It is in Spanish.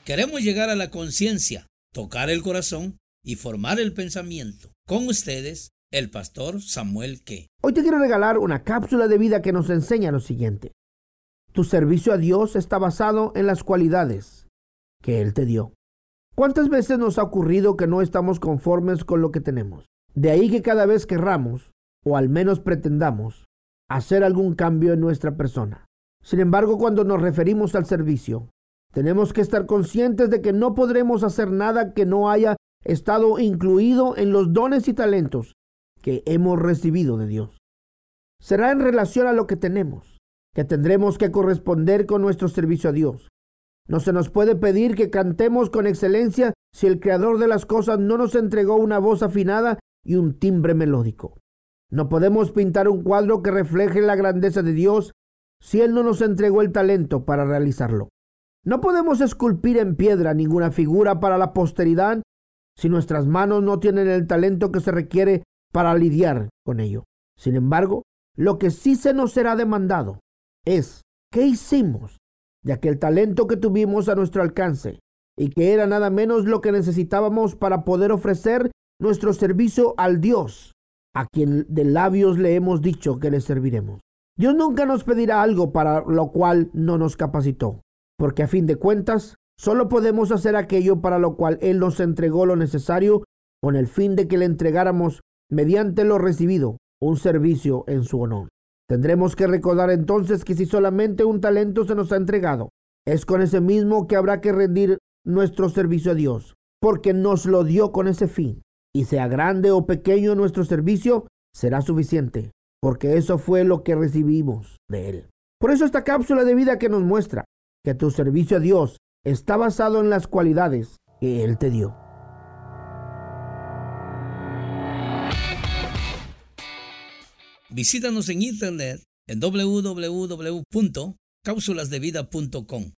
Queremos llegar a la conciencia, tocar el corazón y formar el pensamiento. Con ustedes, el pastor Samuel Ke. Hoy te quiero regalar una cápsula de vida que nos enseña lo siguiente. Tu servicio a Dios está basado en las cualidades que Él te dio. ¿Cuántas veces nos ha ocurrido que no estamos conformes con lo que tenemos? De ahí que cada vez querramos, o al menos pretendamos, hacer algún cambio en nuestra persona. Sin embargo, cuando nos referimos al servicio, tenemos que estar conscientes de que no podremos hacer nada que no haya estado incluido en los dones y talentos que hemos recibido de Dios. Será en relación a lo que tenemos que tendremos que corresponder con nuestro servicio a Dios. No se nos puede pedir que cantemos con excelencia si el Creador de las cosas no nos entregó una voz afinada y un timbre melódico. No podemos pintar un cuadro que refleje la grandeza de Dios si Él no nos entregó el talento para realizarlo. No podemos esculpir en piedra ninguna figura para la posteridad si nuestras manos no tienen el talento que se requiere para lidiar con ello. Sin embargo, lo que sí se nos será demandado es qué hicimos de aquel talento que tuvimos a nuestro alcance y que era nada menos lo que necesitábamos para poder ofrecer nuestro servicio al Dios a quien de labios le hemos dicho que le serviremos. Dios nunca nos pedirá algo para lo cual no nos capacitó, porque a fin de cuentas solo podemos hacer aquello para lo cual Él nos entregó lo necesario con el fin de que le entregáramos mediante lo recibido un servicio en su honor. Tendremos que recordar entonces que si solamente un talento se nos ha entregado, es con ese mismo que habrá que rendir nuestro servicio a Dios, porque nos lo dio con ese fin. Y sea grande o pequeño nuestro servicio, será suficiente, porque eso fue lo que recibimos de Él. Por eso esta cápsula de vida que nos muestra que tu servicio a Dios está basado en las cualidades que Él te dio. Visítanos en internet en www.cápsulasdevida.com